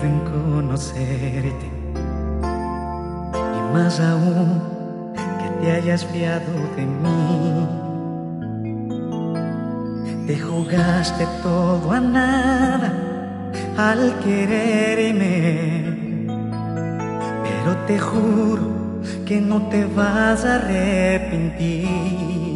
en conocerte, y más aún que te hayas fiado de mí. Te jugaste todo a nada al quererme, pero te juro que no te vas a arrepentir.